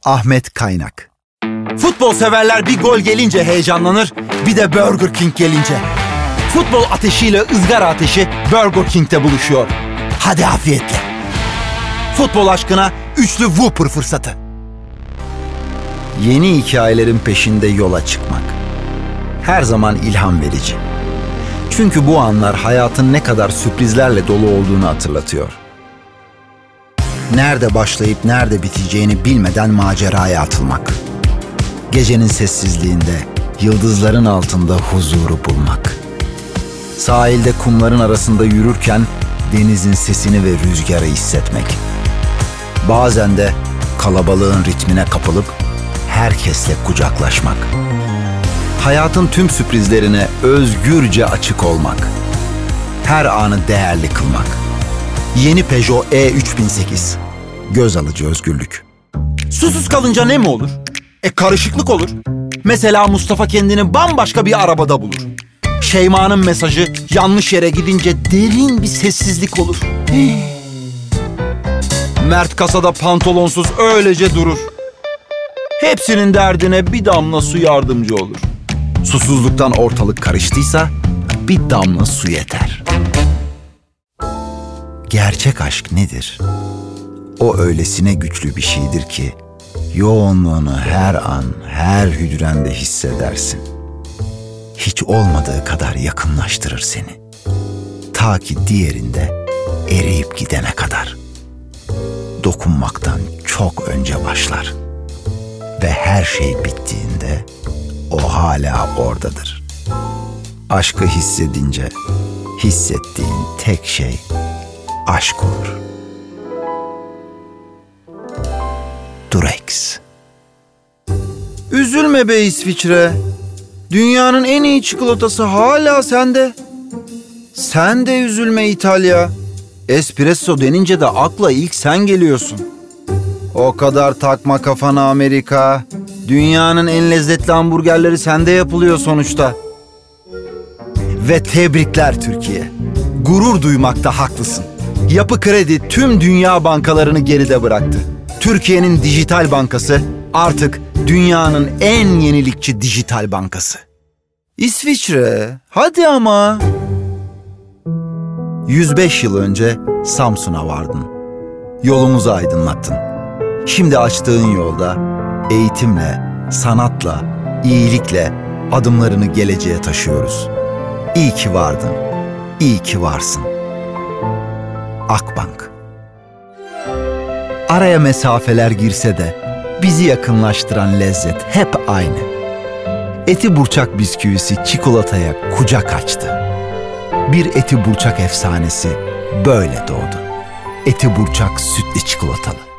Ahmet Kaynak. Futbol severler bir gol gelince heyecanlanır, bir de Burger King gelince. Futbol ateşiyle ızgara ateşi Burger King'te buluşuyor. Hadi afiyetle. Futbol aşkına üçlü Whopper fırsatı. Yeni hikayelerin peşinde yola çıkmak. Her zaman ilham verici. Çünkü bu anlar hayatın ne kadar sürprizlerle dolu olduğunu hatırlatıyor. Nerede başlayıp nerede biteceğini bilmeden maceraya atılmak. Gecenin sessizliğinde, yıldızların altında huzuru bulmak. Sahilde kumların arasında yürürken denizin sesini ve rüzgarı hissetmek. Bazen de kalabalığın ritmine kapılıp herkesle kucaklaşmak. Hayatın tüm sürprizlerine özgürce açık olmak. Her anı değerli kılmak. Yeni Peugeot E3008. Göz alıcı özgürlük. Susuz kalınca ne mi olur? Karışıklık olur. Mesela Mustafa kendini bambaşka bir arabada bulur. Şeyma'nın mesajı yanlış yere gidince derin bir sessizlik olur. Mert kasada pantolonsuz öylece durur. Hepsinin derdine bir damla su yardımcı olur. Susuzluktan ortalık karıştıysa bir damla su yeter. Gerçek aşk nedir? O öylesine güçlü bir şeydir ki yoğunluğunu her an, her hücrende hissedersin. Hiç olmadığı kadar yakınlaştırır seni. Ta ki diğerinde eriyip gidene kadar. Dokunmaktan çok önce başlar. Ve her şey bittiğinde o hala oradadır. Aşkı hissedince hissettiğin tek şey aşk olur. Durex. Üzülme be İsviçre. Dünyanın en iyi çikolatası hala sende. Sen de üzülme İtalya. Espresso denince de akla ilk sen geliyorsun. O kadar takma kafana Amerika. Dünyanın en lezzetli hamburgerleri sende yapılıyor sonuçta. Ve tebrikler Türkiye. Gurur duymakta haklısın. Yapı Kredi tüm dünya bankalarını geride bıraktı. Türkiye'nin dijital bankası artık dünyanın en yenilikçi dijital bankası. İsviçre, hadi ama. 105 yıl önce Samsun'a vardın. Yolumuzu aydınlattın. Şimdi açtığın yolda eğitimle, sanatla, iyilikle adımlarını geleceğe taşıyoruz. İyi ki vardın, iyi ki varsın. Akbank. Araya mesafeler girse de bizi yakınlaştıran lezzet hep aynı. Eti burçak bisküvisi çikolataya kucak açtı. Bir eti burçak efsanesi böyle doğdu. Eti burçak sütlü çikolatalı.